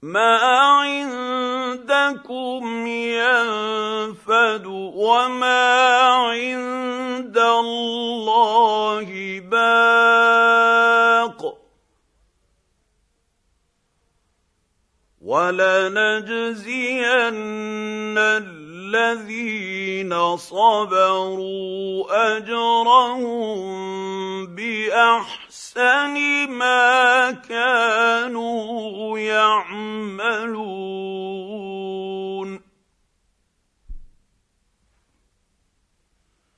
ما عندكم ينفد وما عند الله باق ولنجزين الذين صبروا أجرهم بأحسن ما كانوا يعملون.